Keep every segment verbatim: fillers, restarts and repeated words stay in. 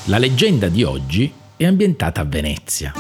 La leggenda di oggi è ambientata a Venezia.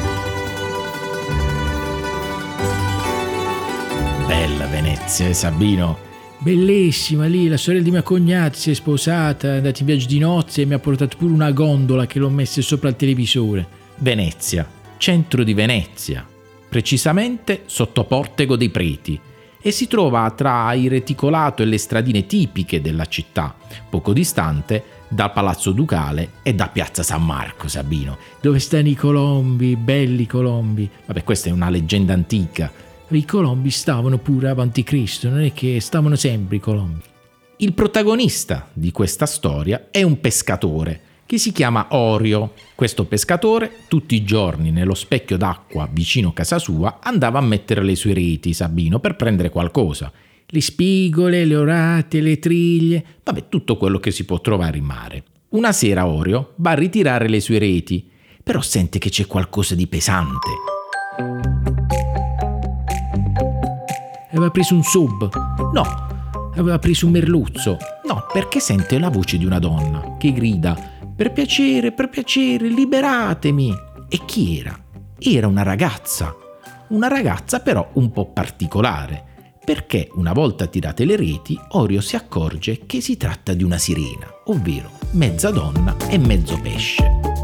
Bella Venezia, eh, Sabino? Bellissima lì, la sorella di mia cognata si è sposata, è andata in viaggio di nozze e mi ha portato pure una gondola che l'ho messa sopra il televisore. Venezia, centro di Venezia, precisamente sotto Portego dei Preti, e si trova tra il reticolato e le stradine tipiche della città, poco distante dal Palazzo Ducale e da Piazza San Marco, Sabino. Dove stanno i colombi, belli colombi. Vabbè, questa è una leggenda antica. I colombi stavano pure avanti Cristo, non è che stavano sempre i colombi. Il protagonista di questa storia è un pescatore che si chiama Orio. Questo pescatore tutti i giorni nello specchio d'acqua vicino a casa sua andava a mettere le sue reti, Sabino, per prendere qualcosa. Le spigole, le orate, le triglie, vabbè, tutto quello che si può trovare in mare. Una sera Orio va a ritirare le sue reti, però sente che c'è qualcosa di pesante. Aveva preso un sub? No. Aveva preso un merluzzo? No, perché sente la voce di una donna che grida: per piacere, per piacere, liberatemi. E chi era? Era una ragazza. Una ragazza però un po' particolare, perché una volta tirate le reti, Orio si accorge che si tratta di una sirena, ovvero mezza donna e mezzo pesce.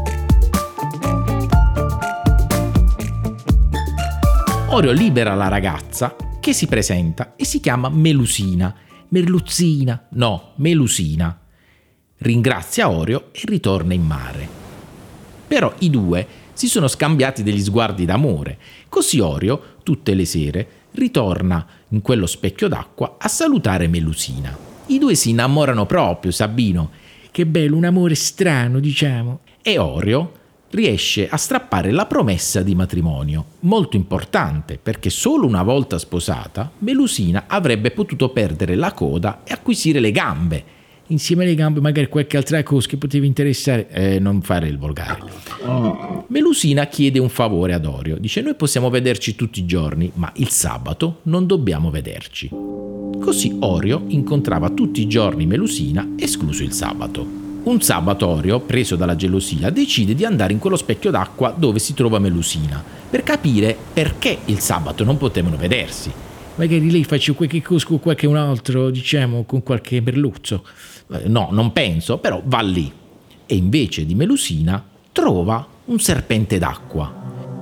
Orio libera la ragazza, che si presenta e si chiama Melusina. Merluzzina. No, Melusina. Ringrazia Orio e ritorna in mare. Però i due si sono scambiati degli sguardi d'amore, così Orio, tutte le sere, ritorna in quello specchio d'acqua a salutare Melusina. I due si innamorano proprio, Sabino. Che bello, un amore strano, diciamo. E Orio riesce a strappare la promessa di matrimonio, molto importante perché solo una volta sposata Melusina avrebbe potuto perdere la coda e acquisire le gambe. Insieme alle gambe magari qualche altra cosa che poteva interessare. Eh, non fare il volgare. Melusina chiede un favore ad Orio. Dice: noi possiamo vederci tutti i giorni, ma il sabato non dobbiamo vederci. Così Orio incontrava tutti i giorni Melusina, escluso il sabato. Un sabato Orio, preso dalla gelosia, decide di andare in quello specchio d'acqua dove si trova Melusina, per capire perché il sabato non potevano vedersi. Magari lei faceva qualche cosa con qualche un altro, diciamo, con qualche merluzzo. No, non penso, però va lì. E invece di Melusina trova un serpente d'acqua.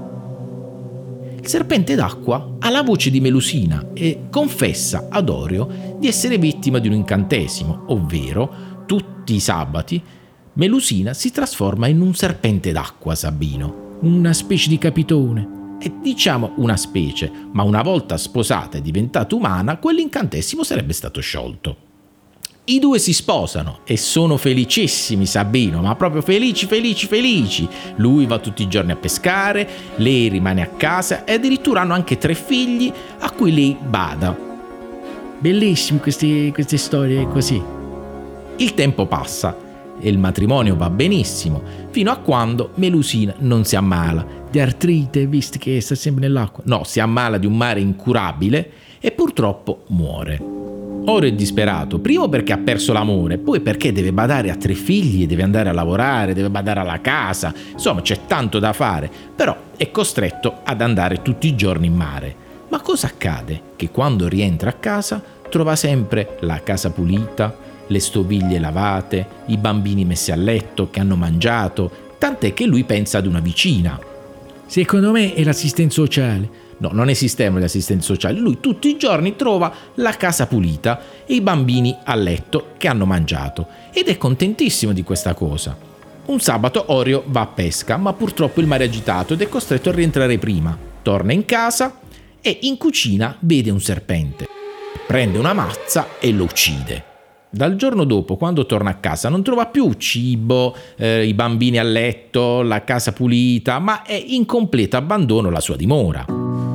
Il serpente d'acqua ha la voce di Melusina e confessa ad Orio di essere vittima di un incantesimo, ovvero tutti i sabati Melusina si trasforma in un serpente d'acqua, Sabino. Una specie di capitone. È diciamo una specie, ma una volta sposata e diventata umana, quell'incantesimo sarebbe stato sciolto. I due si sposano e sono felicissimi, Sabino, ma proprio felici, felici, felici. Lui va tutti i giorni a pescare, lei rimane a casa e addirittura hanno anche tre figli a cui lei bada. Bellissime queste, queste storie così. Il tempo passa e il matrimonio va benissimo, fino a quando Melusina non si ammala. Di artrite, visto che sta sempre nell'acqua. No, si ammala di un male incurabile e purtroppo muore. Orio è disperato, primo perché ha perso l'amore, poi perché deve badare a tre figli, deve andare a lavorare, deve badare alla casa, insomma c'è tanto da fare, però è costretto ad andare tutti i giorni in mare. Ma cosa accade? Che quando rientra a casa trova sempre la casa pulita, le stoviglie lavate, i bambini messi a letto che hanno mangiato, tant'è che lui pensa ad una vicina. Secondo me è l'assistente sociale. No, non esistevano gli assistenti sociali. Lui tutti i giorni trova la casa pulita e i bambini a letto che hanno mangiato ed è contentissimo di questa cosa. Un sabato Orio va a pesca, ma purtroppo il mare è agitato ed è costretto a rientrare prima. Torna in casa e in cucina vede un serpente. Prende una mazza e lo uccide. Dal giorno dopo, quando torna a casa, non trova più cibo, eh, i bambini a letto, la casa pulita, ma è in completo abbandono la sua dimora.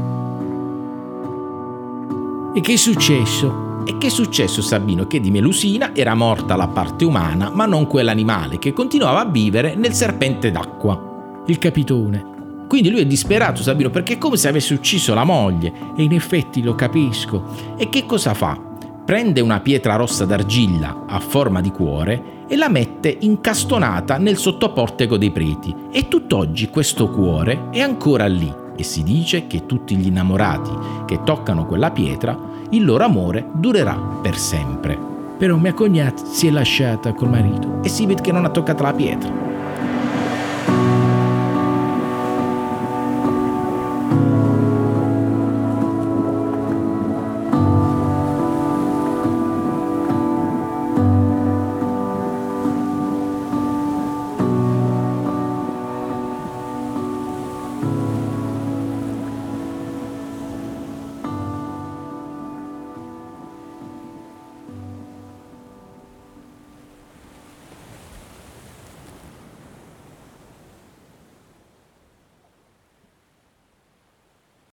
E che è successo? E che è successo, Sabino? Che di Melusina era morta la parte umana, ma non quella animale, che continuava a vivere nel serpente d'acqua. Il capitone. Quindi lui è disperato, Sabino, perché è come se avesse ucciso la moglie. E in effetti lo capisco. E che cosa fa? prende una pietra rossa d'argilla a forma di cuore e la mette incastonata nel sottoportico dei preti. E tutt'oggi questo cuore è ancora lì e si dice che tutti gli innamorati che toccano quella pietra, il loro amore durerà per sempre. Però mia cognata si è lasciata col marito E si vede che non ha toccato la pietra.